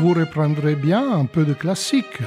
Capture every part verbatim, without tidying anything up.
vous reprendrez bien un peu de classique.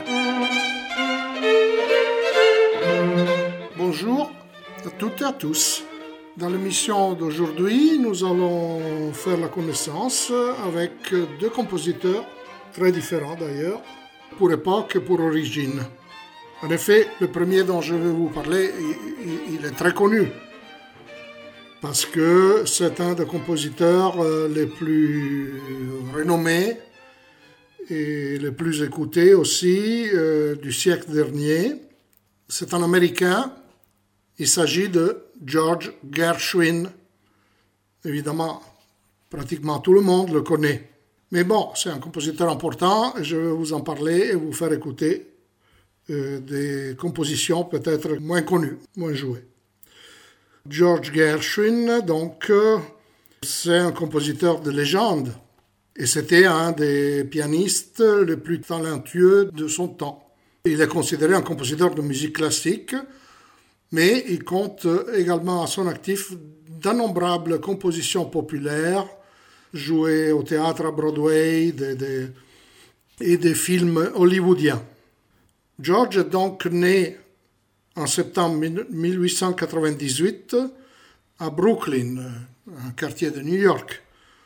Bonjour à toutes et à tous. Dans l'émission d'aujourd'hui, nous allons faire la connaissance avec deux compositeurs, très différents d'ailleurs, pour époque et pour origine. En effet, le premier dont je vais vous parler, il, il est très connu, parce que c'est un des compositeurs les plus renommés et les plus écoutés aussi euh, du siècle dernier. C'est un Américain, il s'agit de George Gershwin. Évidemment, pratiquement tout le monde le connaît. Mais bon, c'est un compositeur important et je vais vous en parler et vous faire écouter euh, des compositions peut-être moins connues, moins jouées. George Gershwin, donc, euh, c'est un compositeur de légende et c'était un des pianistes les plus talentueux de son temps. Il est considéré un compositeur de musique classique, mais il compte également à son actif d'innombrables compositions populaires jouées au théâtre à Broadway des, des, et des films hollywoodiens. George est donc né en septembre mille huit cent quatre-vingt-dix-huit à Brooklyn, un quartier de New York.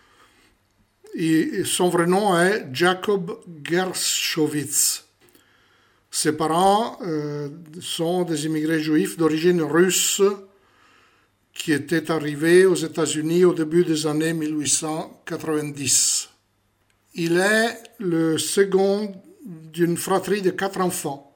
Et son vrai nom est Jacob Gershowitz. Ses parents euh, sont des immigrés juifs d'origine russe qui étaient arrivés aux États-Unis au début des années mille huit cent quatre-vingt-dix. Il est le second d'une fratrie de quatre enfants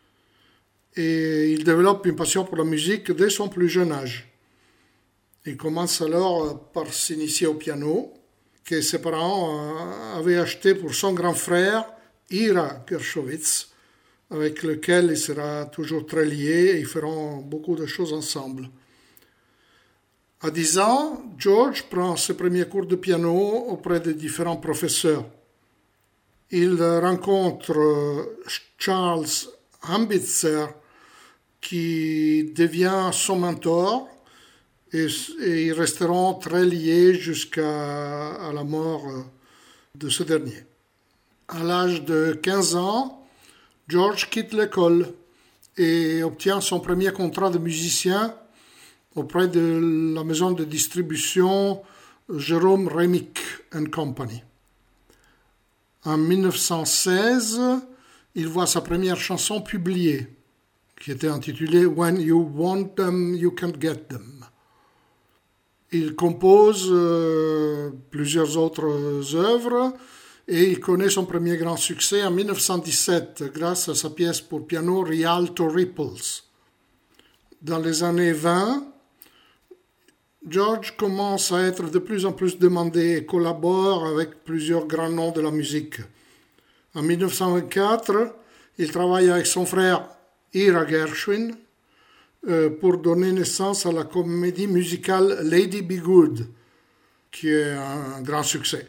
et il développe une passion pour la musique dès son plus jeune âge. Il commence alors par s'initier au piano que ses parents avaient acheté pour son grand frère Ira Gershowitz, avec lequel il sera toujours très lié et ils feront beaucoup de choses ensemble. À dix ans, George prend ses premiers cours de piano auprès de différents professeurs. Il rencontre Charles Ambitzer, qui devient son mentor, et, et ils resteront très liés jusqu'à à la mort de ce dernier. À l'âge de quinze ans, George quitte l'école et obtient son premier contrat de musicien auprès de la maison de distribution Jérôme Rémick and Company. En dix-neuf cent seize, il voit sa première chanson publiée, qui était intitulée « When you want them, you can't get them ». Il compose euh, plusieurs autres œuvres, et il connaît son premier grand succès en dix-neuf cent dix-sept grâce à sa pièce pour piano Rialto Ripples. Dans les années vingt, George commence à être de plus en plus demandé et collabore avec plusieurs grands noms de la musique. En dix-neuf cent vingt-quatre, il travaille avec son frère Ira Gershwin euh, pour donner naissance à la comédie musicale Lady Be Good, qui est un grand succès.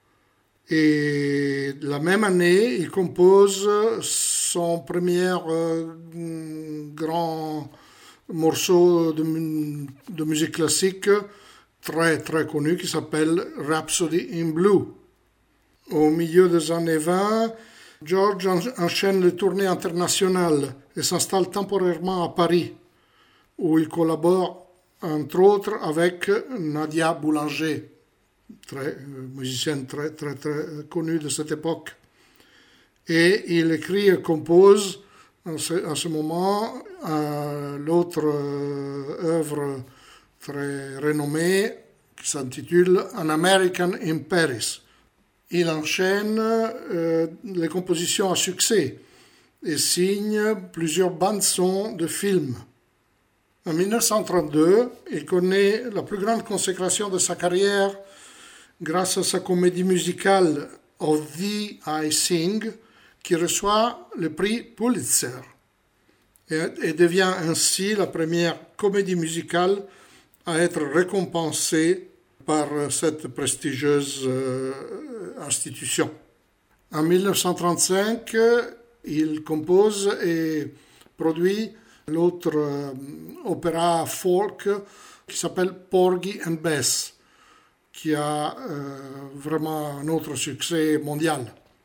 Et la même année, il compose son premier euh, grand morceau de, de musique classique très très connu qui s'appelle Rhapsody in Blue. Au milieu des années vingt, George enchaîne les tournées internationales et s'installe temporairement à Paris, où il collabore entre autres avec Nadia Boulanger, très, musicienne très, très, très connue de cette époque. Et il écrit et compose à ce, à ce moment euh, l'autre euh, œuvre très renommée qui s'intitule An American in Paris. Il enchaîne euh, les compositions à succès et signe plusieurs bandes-sons de films. En dix-neuf cent trente-deux, il connaît la plus grande consécration de sa carrière grâce à sa comédie musicale Of Thee I Sing, qui reçoit le prix Pulitzer et, et devient ainsi la première comédie musicale à être récompensée par cette prestigieuse euh, institution. En dix-neuf cent trente-cinq, il compose et produit l'autre euh, opéra folk qui s'appelle Porgy and Bess, qui a euh, vraiment un autre succès mondial.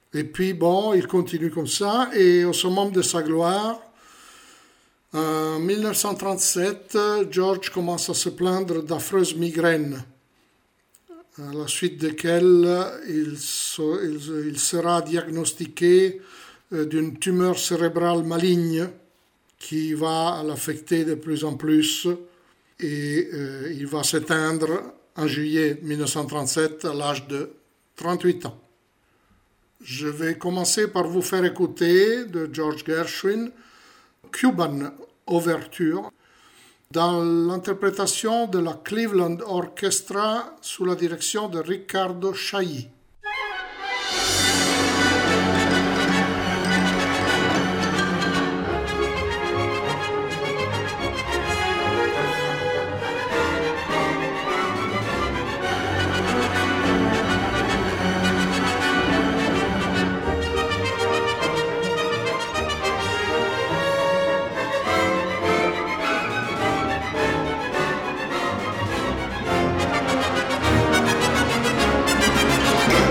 Et puis bon, il continue comme ça, et au summum de sa gloire, en dix-neuf cent trente-sept, George commence à se plaindre d'affreuses migraines, à la suite desquelles il, il, il sera diagnostiqué d'une tumeur cérébrale maligne qui va l'affecter de plus en plus, et euh, il va s'éteindre en juillet dix-neuf cent trente-sept à l'âge de trente-huit ans. Je vais commencer par vous faire écouter de George Gershwin Cuban Overture dans l'interprétation de la Cleveland Orchestra sous la direction de Riccardo Chailly. Thank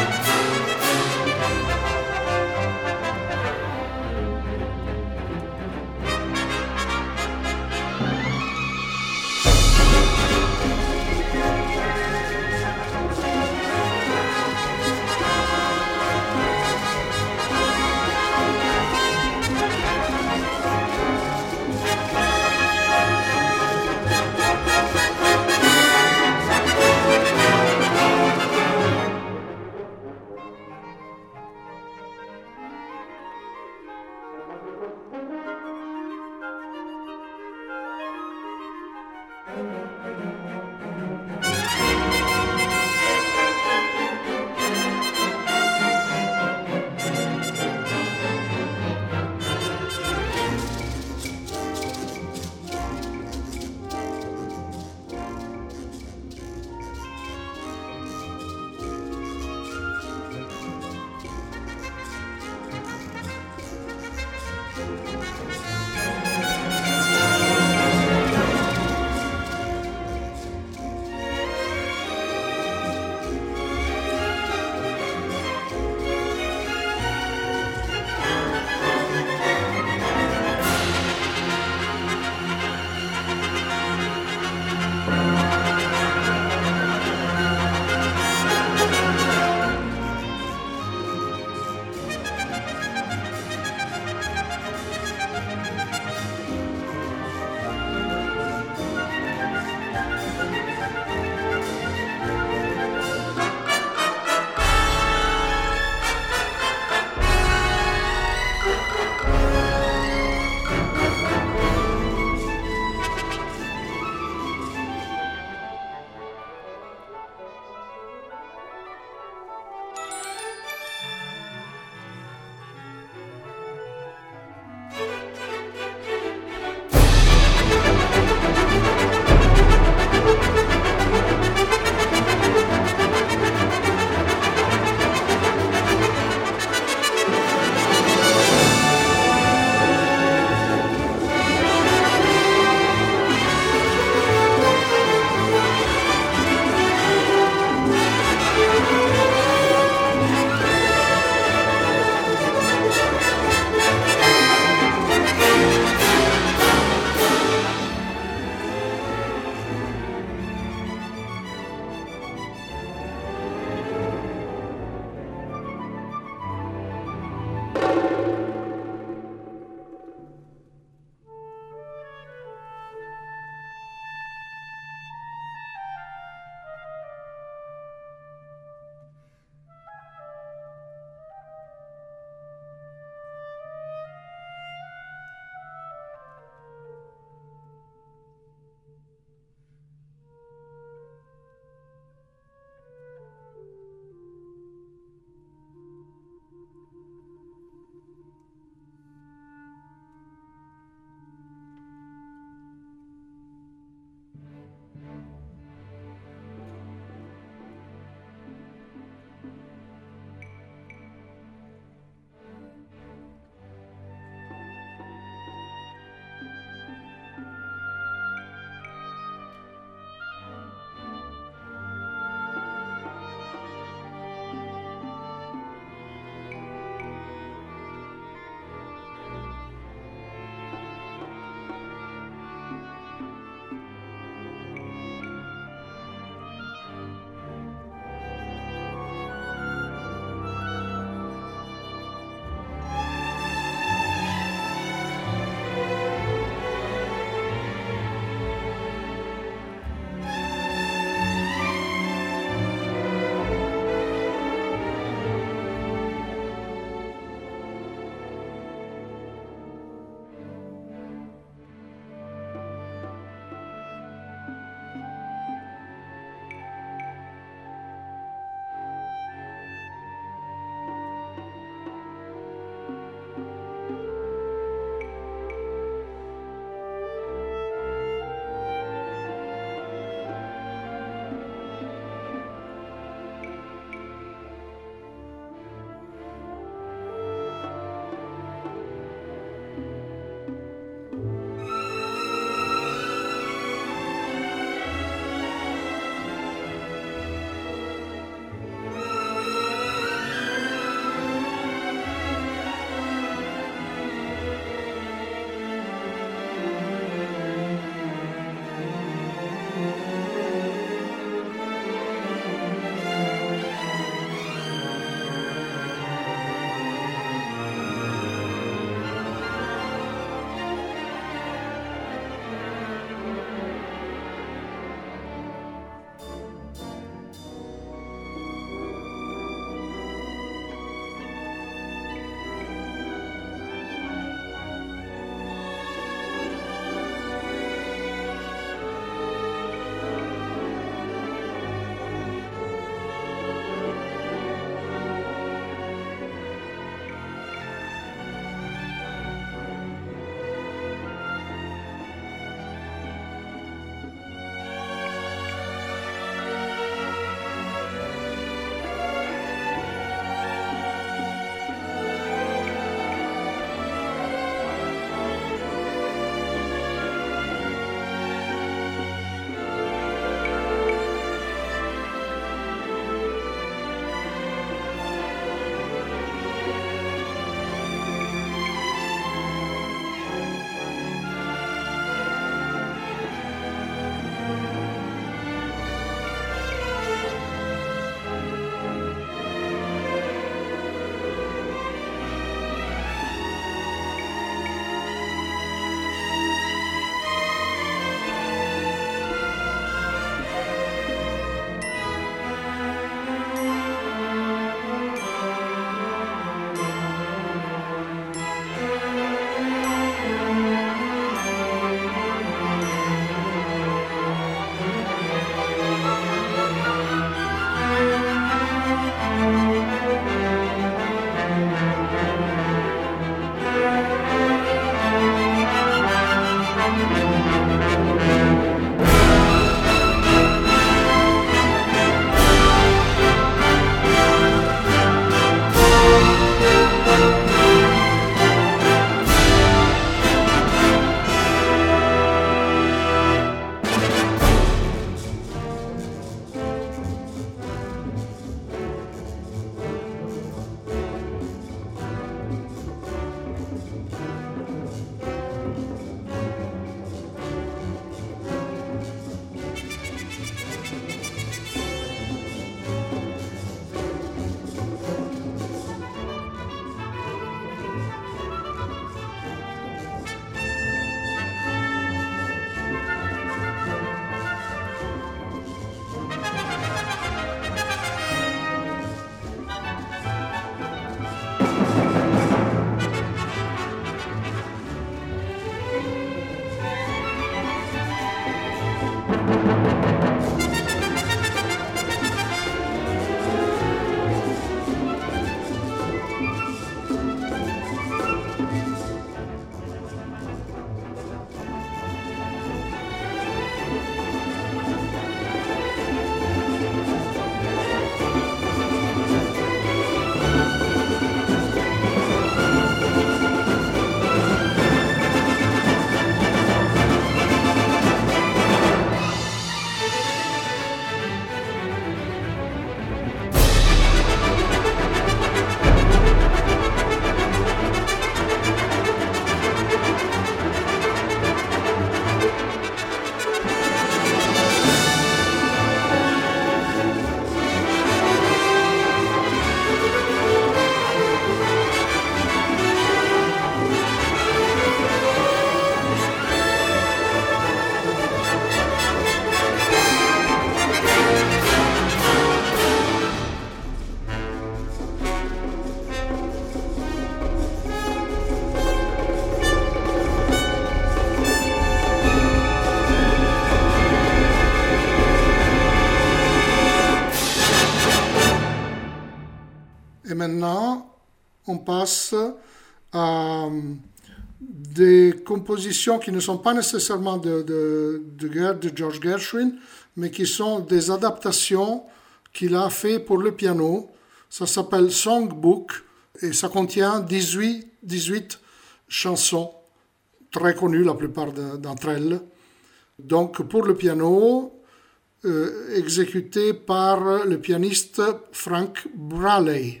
on passe à des compositions qui ne sont pas nécessairement de, de, de, de George Gershwin, mais qui sont des adaptations qu'il a fait pour le piano. Ça s'appelle Songbook et ça contient dix-huit, dix-huit chansons très connues, la plupart de, d'entre elles. Donc pour le piano, euh, exécuté par le pianiste Frank Braley.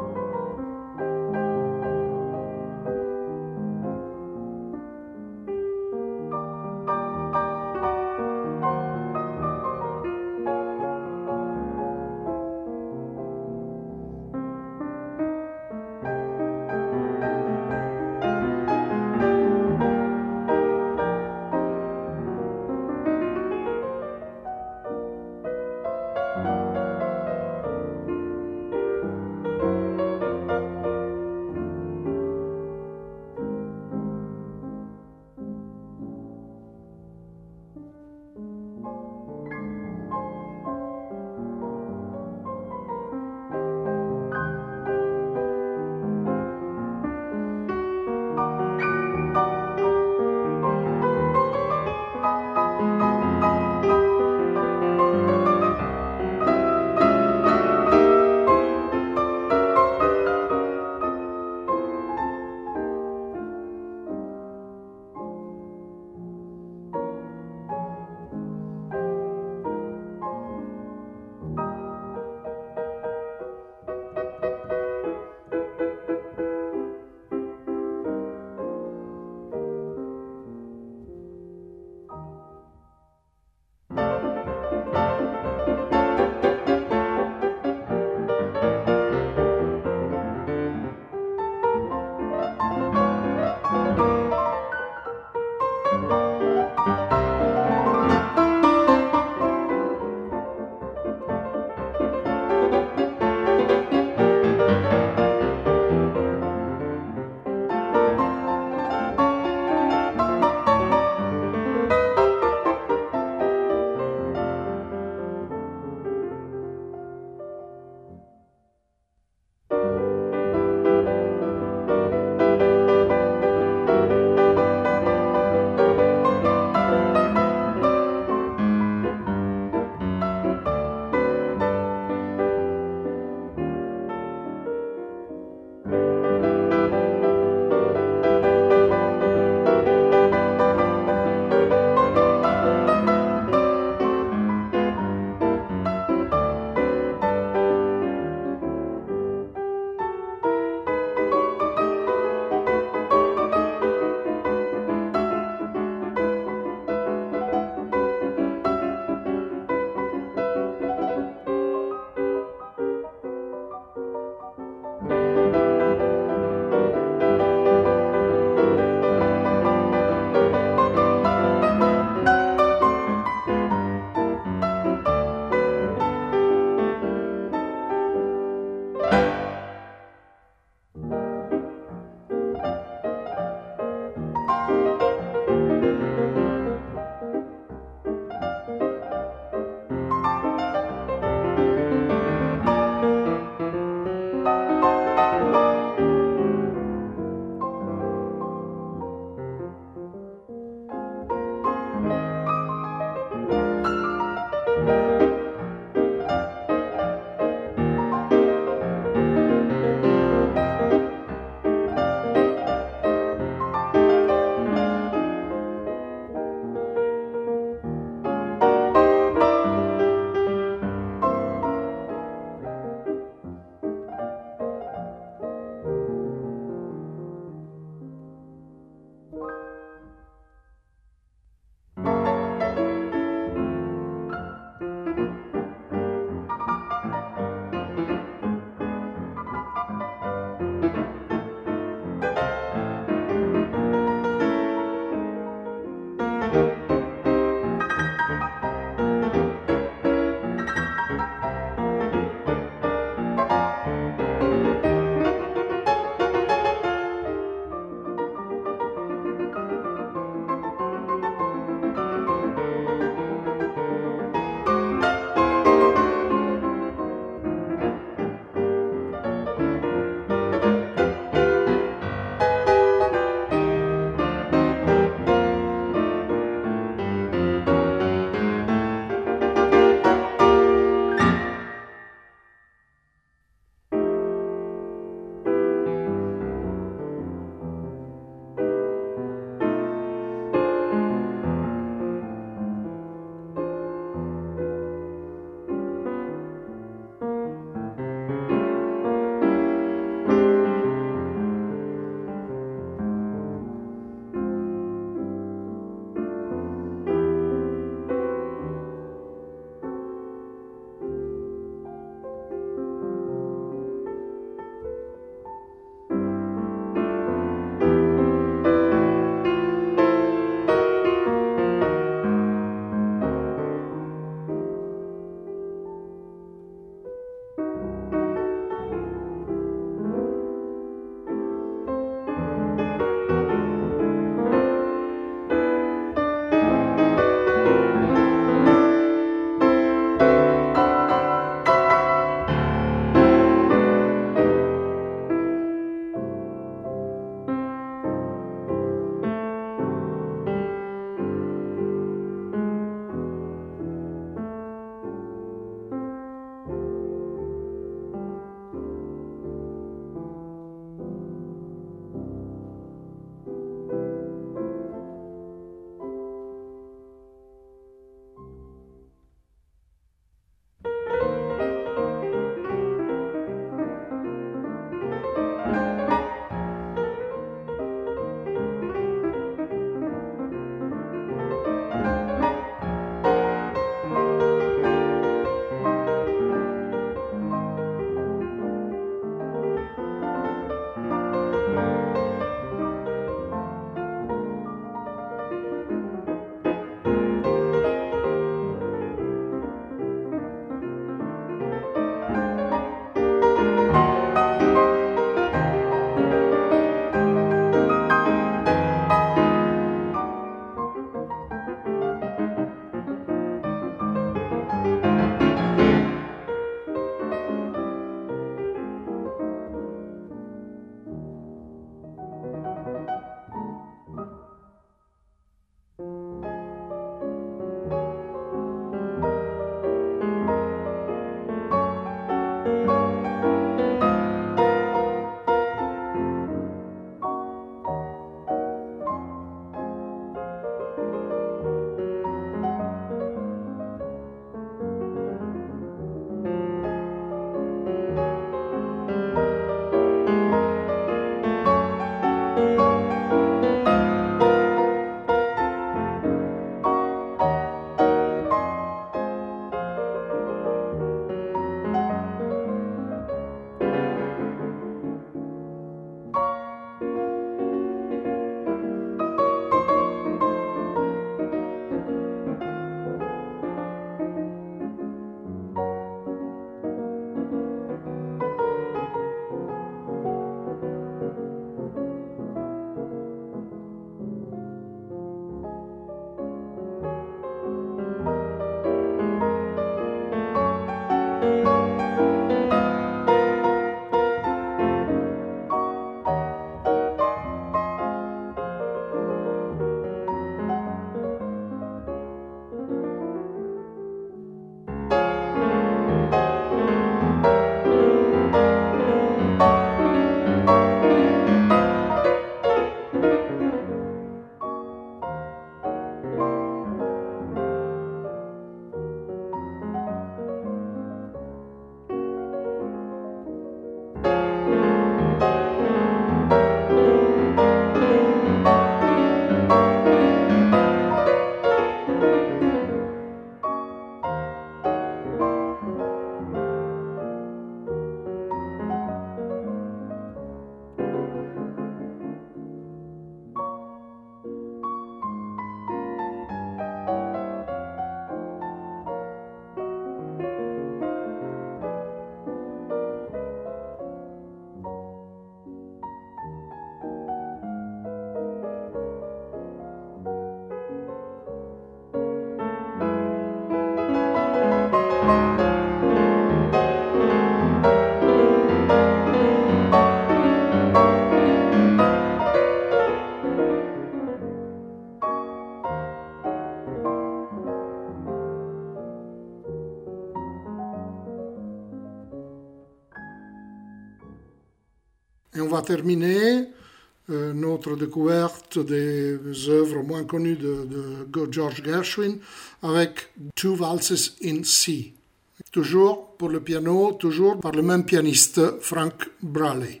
Et on va terminer euh, notre découverte des œuvres moins connues de, de George Gershwin avec Two Waltzes in C. Toujours pour le piano, toujours par le même pianiste, Frank Braley.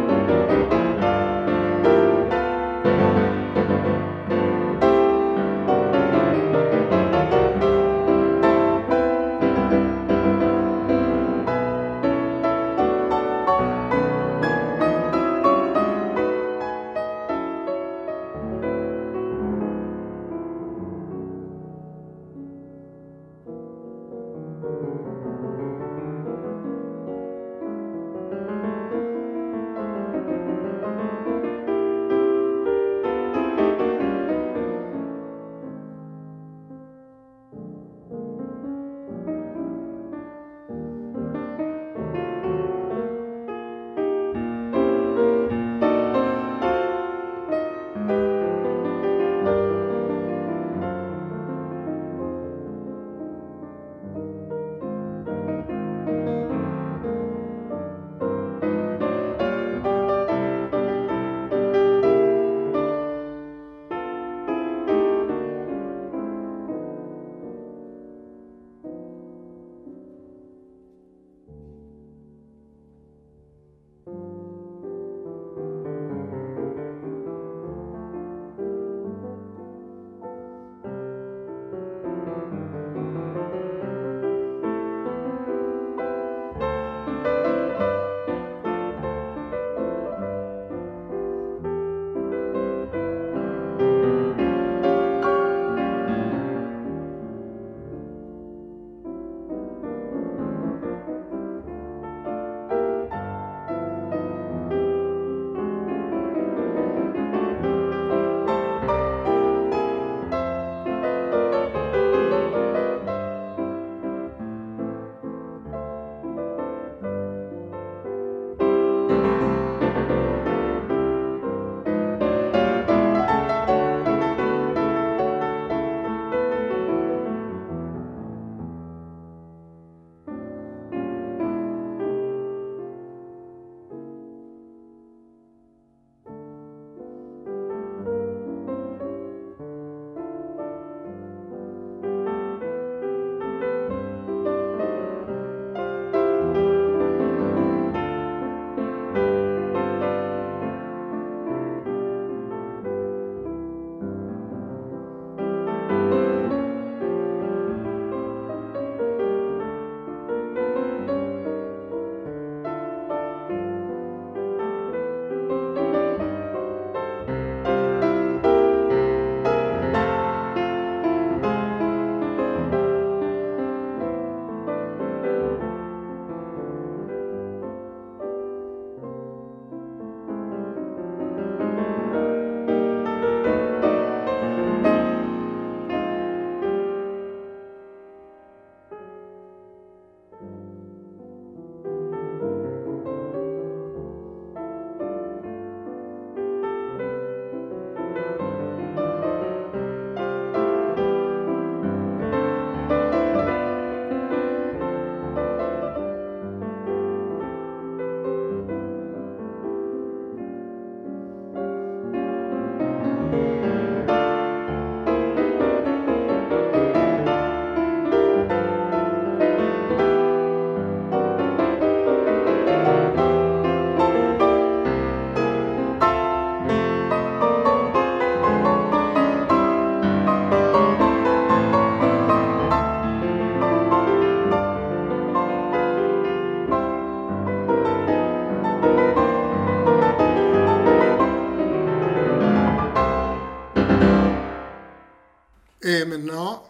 Et maintenant,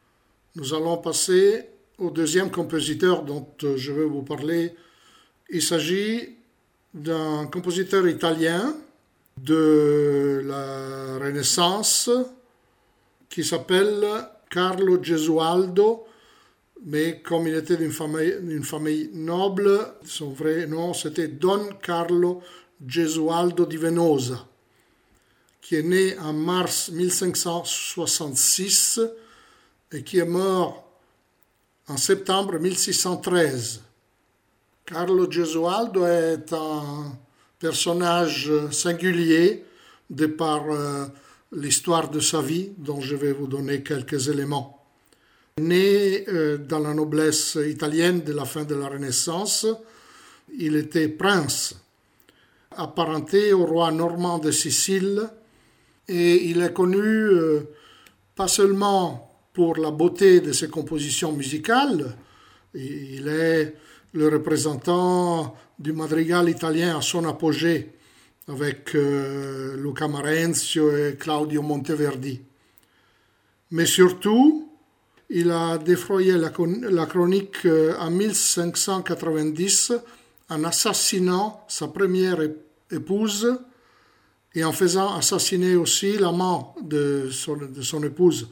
nous allons passer au deuxième compositeur dont je vais vous parler. Il s'agit d'un compositeur italien de la Renaissance qui s'appelle Carlo Gesualdo, mais comme il était d'une famille, d'une famille noble, son vrai nom c'était Don Carlo Gesualdo di Venosa, qui est né en mars mille cinq cent soixante-six et qui est mort en septembre mille six cent treize. Carlo Gesualdo est un personnage singulier de par euh, l'histoire de sa vie, dont je vais vous donner quelques éléments. Né euh, dans la noblesse italienne de la fin de la Renaissance, il était prince, apparenté au roi normand de Sicile, et il est connu euh, pas seulement pour la beauté de ses compositions musicales, il est le représentant du madrigal italien à son apogée avec euh, Luca Marenzio et Claudio Monteverdi. Mais surtout, il a défrayé la, la chronique euh, en mille cinq cent quatre-vingt-dix en assassinant sa première épouse et en faisant assassiner aussi l'amant de son, de son épouse.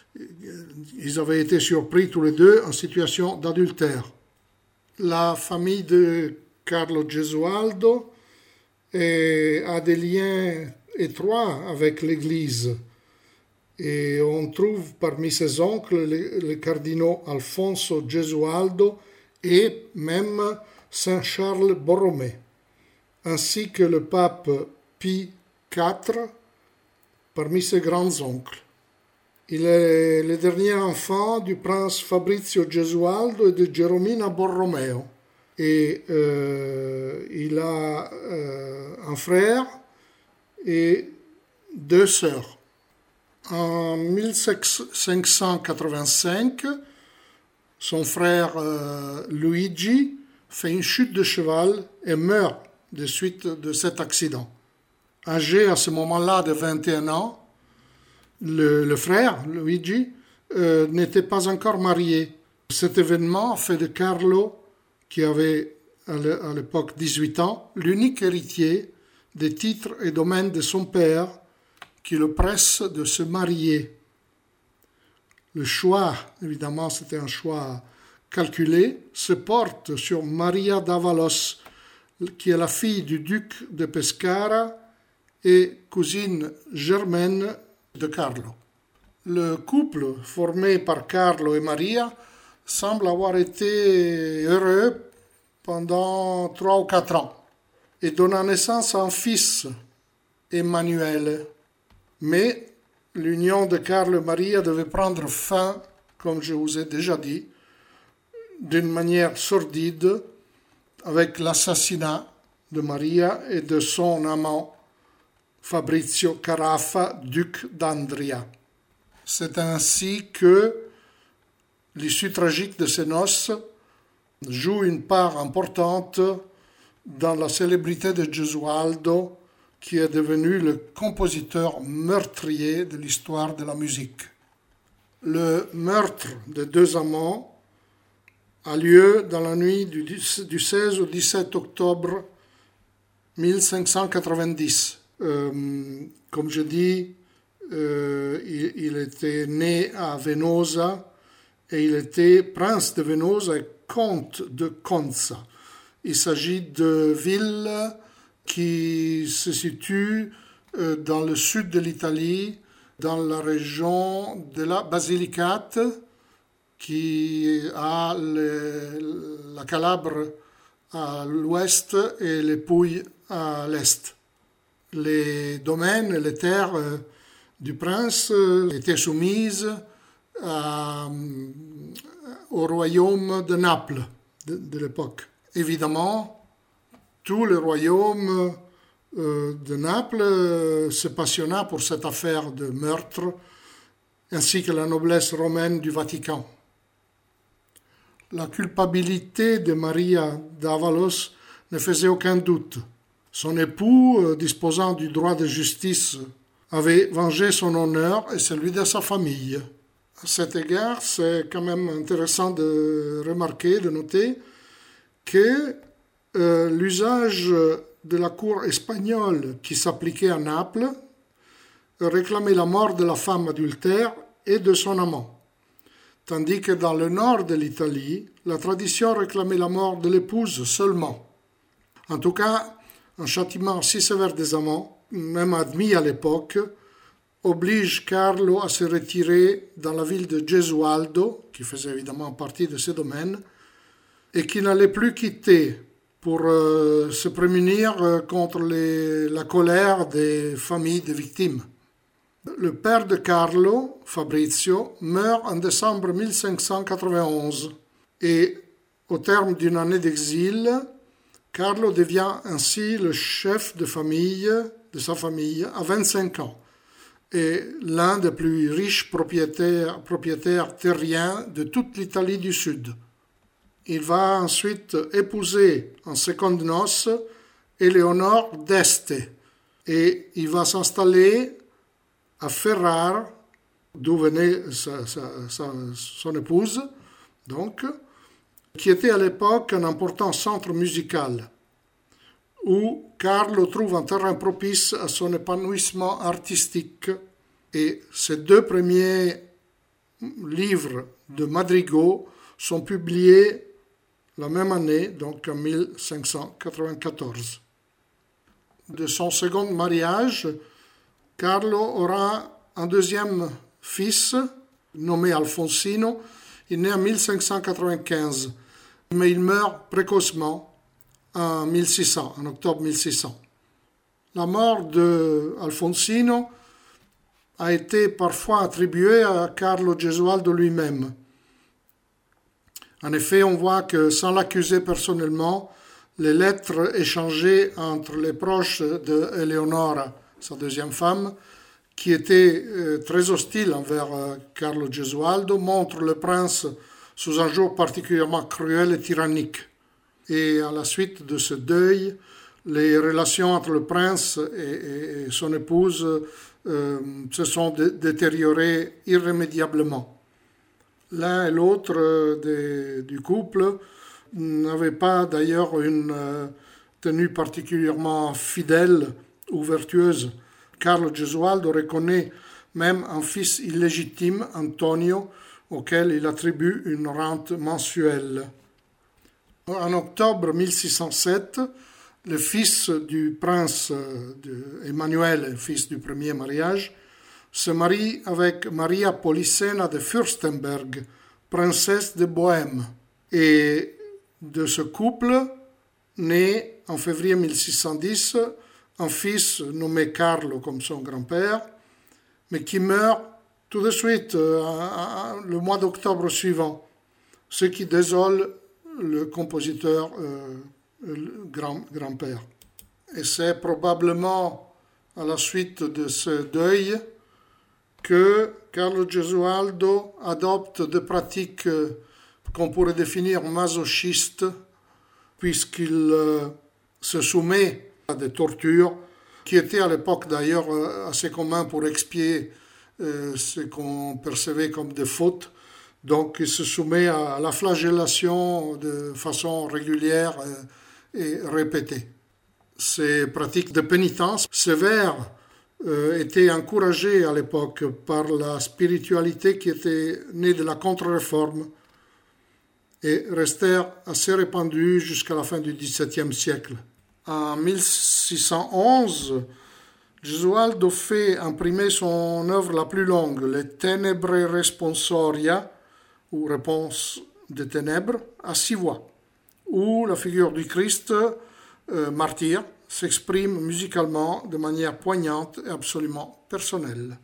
Ils avaient été surpris tous les deux en situation d'adultère. La famille de Carlo Gesualdo est, a des liens étroits avec l'Église. Et on trouve parmi ses oncles les, les cardinaux Alfonso Gesualdo et même Saint Charles Borromée, ainsi que le pape Pie quatre parmi ses grands-oncles. Il est le dernier enfant du prince Fabrizio Gesualdo et de Geromina Borromeo. Et euh, il a euh, un frère et deux sœurs. En mille cinq cent quatre-vingt-cinq, son frère euh, Luigi fait une chute de cheval et meurt de suite de cet accident. Âgé à ce moment-là de vingt et un ans, le, le frère, Luigi, euh, n'était pas encore marié. Cet événement fait de Carlo, qui avait à l'époque dix-huit ans, l'unique héritier des titres et domaines de son père, qui le presse de se marier. Le choix, évidemment, c'était un choix calculé, se porte sur Maria d'Avalos, qui est la fille du duc de Pescara et cousine germaine de Carlo. Le couple formé par Carlo et Maria semble avoir été heureux pendant trois ou quatre ans et donna naissance à un fils, Emmanuel. Mais l'union de Carlo et Maria devait prendre fin, comme je vous ai déjà dit, d'une manière sordide avec l'assassinat de Maria et de son amant Fabrizio Carafa, duc d'Andria. C'est ainsi que l'issue tragique de ces noces joue une part importante dans la célébrité de Gesualdo, qui est devenu le compositeur meurtrier de l'histoire de la musique. Le meurtre des deux amants a lieu dans la nuit du, du seize au dix-sept octobre mille cinq cent quatre-vingt-dix. Euh, comme je dis, euh, il, il était né à Venosa et il était prince de Venosa et comte de Conza. Il s'agit de villes qui se situent euh, dans le sud de l'Italie, dans la région de la Basilicate, qui a le, la Calabre à l'ouest et les Pouilles à l'est. Les domaines et les terres euh, du prince euh, étaient soumises à, au royaume de Naples de, de l'époque. Évidemment, tout le royaume euh, de Naples euh, se passionna pour cette affaire de meurtre, ainsi que la noblesse romaine du Vatican. La culpabilité de Maria d'Avalos ne faisait aucun doute. Son époux, euh, disposant du droit de justice, avait vengé son honneur et celui de sa famille. À cet égard, c'est quand même intéressant de remarquer, de noter que euh, l'usage de la cour espagnole qui s'appliquait à Naples réclamait la mort de la femme adultère et de son amant, tandis que dans le nord de l'Italie, la tradition réclamait la mort de l'épouse seulement. En tout cas, un châtiment si sévère des amants, même admis à l'époque, oblige Carlo à se retirer dans la ville de Gesualdo, qui faisait évidemment partie de ses domaines, et qui n'allait plus quitter pour euh, se prémunir euh, contre les, la colère des familles des victimes. Le père de Carlo, Fabrizio, meurt en décembre mille cinq cent quatre-vingt-onze et au terme d'une année d'exil, Carlo devient ainsi le chef de famille de sa famille à vingt-cinq ans et l'un des plus riches propriétaires, propriétaires terriens de toute l'Italie du Sud. Il va ensuite épouser en secondes noces Éléonore d'Este et il va s'installer à Ferrare, d'où venait sa, sa, sa, son épouse, donc, qui était à l'époque un important centre musical, où Carlo trouve un terrain propice à son épanouissement artistique. Et ses deux premiers livres de madrigaux sont publiés la même année, donc en mille cinq cent quatre-vingt-quatorze. De son second mariage, Carlo aura un deuxième fils, nommé Alfonsino. Il naît en mille cinq cent quatre-vingt-quinze, mais il meurt précocement en mille six cents, en octobre mille six cents. La mort d'Alfonsino a été parfois attribuée à Carlo Gesualdo lui-même. En effet, on voit que sans l'accuser personnellement, les lettres échangées entre les proches d'Eleonora, sa deuxième femme, qui était euh, très hostile envers euh, Carlo Gesualdo, montrent le prince sous un jour particulièrement cruel et tyrannique. Et à la suite de ce deuil, les relations entre le prince et, et, et son épouse euh, se sont dé- détériorées irrémédiablement. L'un et l'autre euh, des, du couple n'avaient pas d'ailleurs une euh, tenue particulièrement fidèle ou vertueuse. Carlo Gesualdo reconnaît même un fils illégitime, Antonio, auquel il attribue une rente mensuelle. En octobre mille six cent sept, le fils du prince Emmanuel, fils du premier mariage, se marie avec Maria Polissena de Fürstenberg, princesse de Bohême. Et de ce couple naît en février mille six cent dix un fils nommé Carlo comme son grand-père, mais qui meurt tout de suite euh, le mois d'octobre suivant, ce qui désole le compositeur euh, le grand, grand-père. Et c'est probablement à la suite de ce deuil que Carlo Gesualdo adopte des pratiques qu'on pourrait définir masochistes, puisqu'il euh, se soumet à des tortures qui étaient à l'époque d'ailleurs assez communs pour expier euh, ce qu'on percevait comme des fautes. Donc il se soumet à la flagellation de façon régulière et répétée. Ces pratiques de pénitence sévères euh, étaient encouragées à l'époque par la spiritualité qui était née de la contre-réforme et restèrent assez répandues jusqu'à la fin du dix-septième siècle. En mille six cent onze, Gesualdo fait imprimer son œuvre la plus longue, les Tenebrae Responsoria, ou Réponse des ténèbres, à six voix, où la figure du Christ, euh, martyr, s'exprime musicalement de manière poignante et absolument personnelle.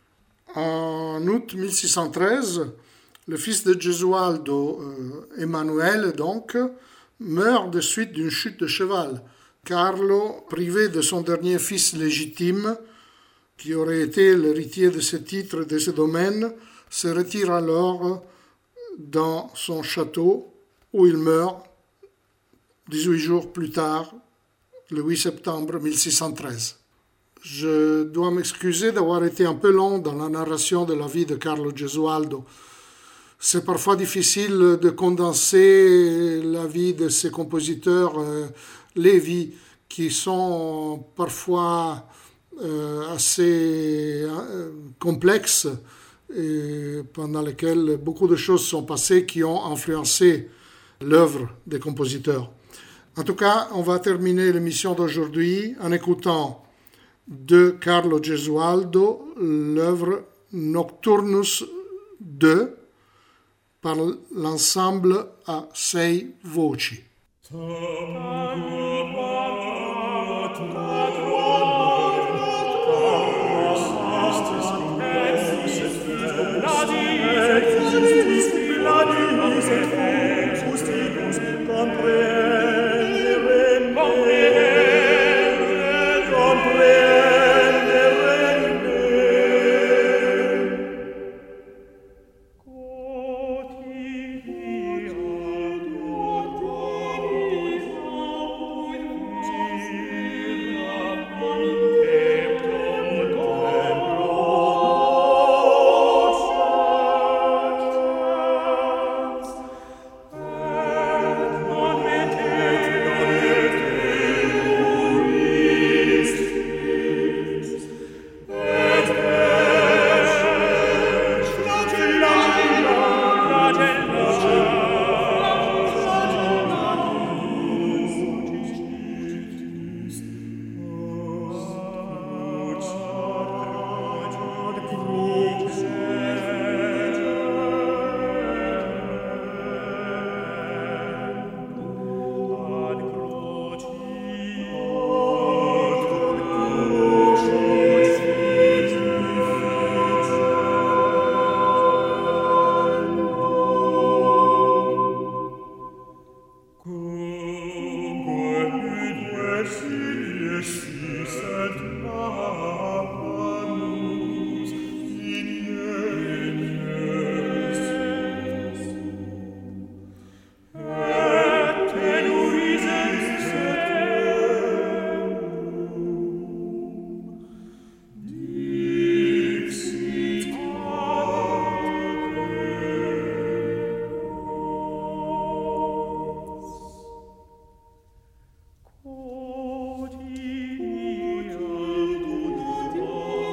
En août mille six cent treize, le fils de Gesualdo, euh, Emmanuel donc, meurt de suite d'une chute de cheval. Carlo, privé de son dernier fils légitime, qui aurait été l'héritier de ses titres et de ses domaines, se retire alors dans son château où il meurt dix-huit jours plus tard, le huit septembre mille six cent treize. Je dois m'excuser d'avoir été un peu long dans la narration de la vie de Carlo Gesualdo. C'est parfois difficile de condenser la vie de ces compositeurs, euh, les vies qui sont parfois euh, assez euh, complexes et pendant lesquelles beaucoup de choses sont passées qui ont influencé l'œuvre des compositeurs. En tout cas, on va terminer l'émission d'aujourd'hui en écoutant de Carlo Gesualdo l'œuvre Nocturnus deux par l'ensemble a sei voci. Quod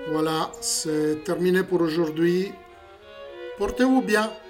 Voilà, c'est terminé pour aujourd'hui. Portez-vous bien.